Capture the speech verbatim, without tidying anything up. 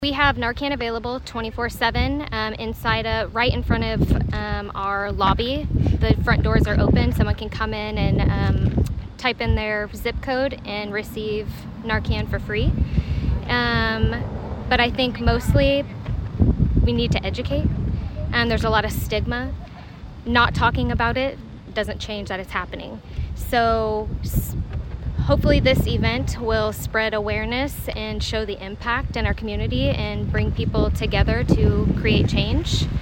We have Narcan available twenty-four seven um, inside a, right in front of um, our lobby. The front doors are open. Someone can come in and um, type in their zip code and receive Narcan for free. Um, but I think mostly we need to educate. And there's a lot of stigma. Not talking about it doesn't change that it's happening. So hopefully this event will spread awareness and show the impact in our community and bring people together to create change.